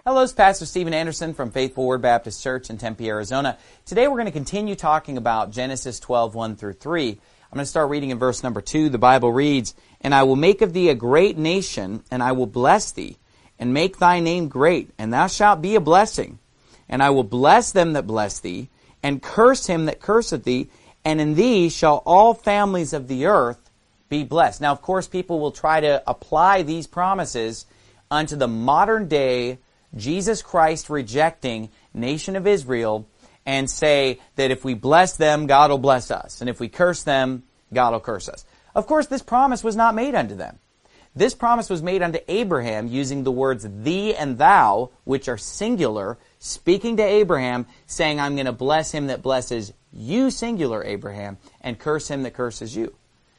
Hello, it's Pastor Stephen Anderson from Faithful Word Baptist Church in Tempe, Arizona. Today we're going to continue talking about Genesis 12, 1 through 3. I'm going to start reading in verse number 2. The Bible reads, "And I will make of thee a great nation, and I will bless thee, and make thy name great, and thou shalt be a blessing. And I will bless them that bless thee, and curse him that curseth thee, and in thee shall all families of the earth be blessed." Now, of course, people will try to apply these promises unto the modern day Jesus Christ rejecting nation of Israel and say that if we bless them, God will bless us. And if we curse them, God will curse us. Of course, this promise was not made unto them. This promise was made unto Abraham using the words thee and thou, which are singular, speaking to Abraham, saying, I'm going to bless him that blesses you, singular Abraham, and curse him that curses you.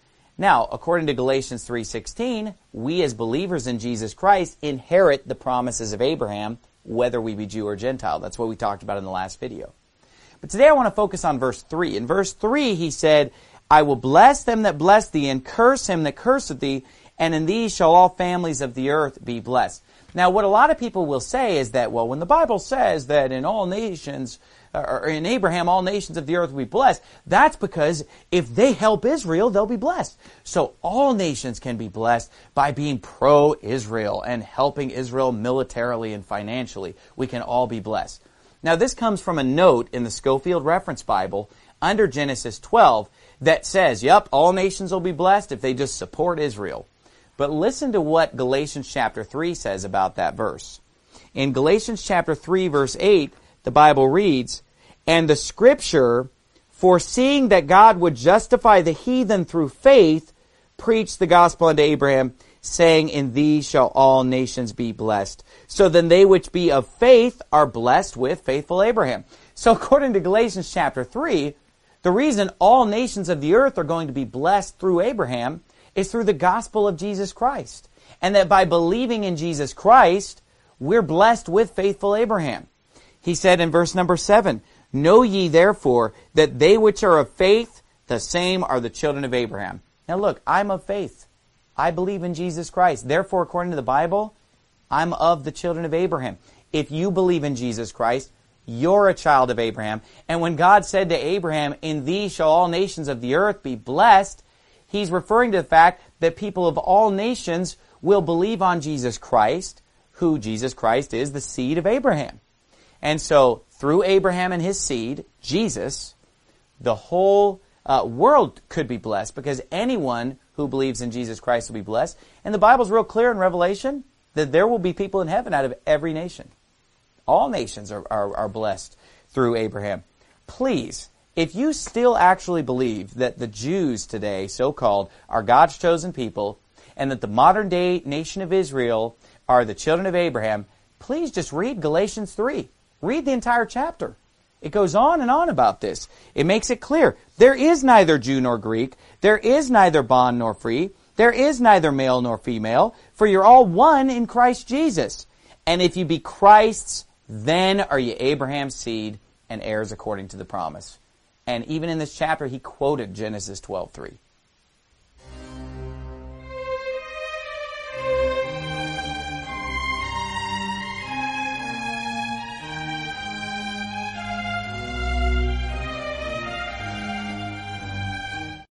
Now, according to Galatians 3:16, we as believers in Jesus Christ inherit the promises of Abraham, whether we be Jew or Gentile. That's what we talked about in the last video. But today I want to focus on verse 3. In verse 3, he said, I will bless them that bless thee, and curse him that curseth thee, and in thee shall all families of the earth be blessed. Now, what a lot of people will say is that, well, when the Bible says that in all nations, or in Abraham, all nations of the earth will be blessed, that's because if they help Israel, they'll be blessed. So all nations can be blessed by being pro-Israel and helping Israel militarily and financially. We can all be blessed. Now, this comes from a note in the Scofield Reference Bible under Genesis 12 that says, yep, all nations will be blessed if they just support Israel. But listen to what Galatians chapter 3 says about that verse. In Galatians chapter 3, verse 8, the Bible reads, "And the Scripture, foreseeing that God would justify the heathen through faith, preached the gospel unto Abraham, saying, In thee shall all nations be blessed. So then they which be of faith are blessed with faithful Abraham." So according to Galatians chapter 3, the reason all nations of the earth are going to be blessed through Abraham is through the gospel of Jesus Christ. And that by believing in Jesus Christ, we're blessed with faithful Abraham. He said in verse number 7, "Know ye therefore that they which are of faith, the same are the children of Abraham." Now look, I'm of faith. I believe in Jesus Christ. Therefore, according to the Bible, I'm of the children of Abraham. If you believe in Jesus Christ, you're a child of Abraham. And when God said to Abraham, "In thee shall all nations of the earth be blessed," he's referring to the fact that people of all nations will believe on Jesus Christ, who Jesus Christ is the seed of Abraham. And so, through Abraham and his seed, Jesus, the whole world could be blessed because anyone who believes in Jesus Christ will be blessed. And the Bible's real clear in Revelation that there will be people in heaven out of every nation. All nations are blessed through Abraham. Please, if you still actually believe that the Jews today, so-called, are God's chosen people, and that the modern-day nation of Israel are the children of Abraham, please just read Galatians 3. Read the entire chapter. It goes on and on about this. It makes it clear. There is neither Jew nor Greek. There is neither bond nor free. There is neither male nor female, for you're all one in Christ Jesus. And if you be Christ's, then are ye Abraham's seed and heirs according to the promise. And even in this chapter, he quoted Genesis 12:3.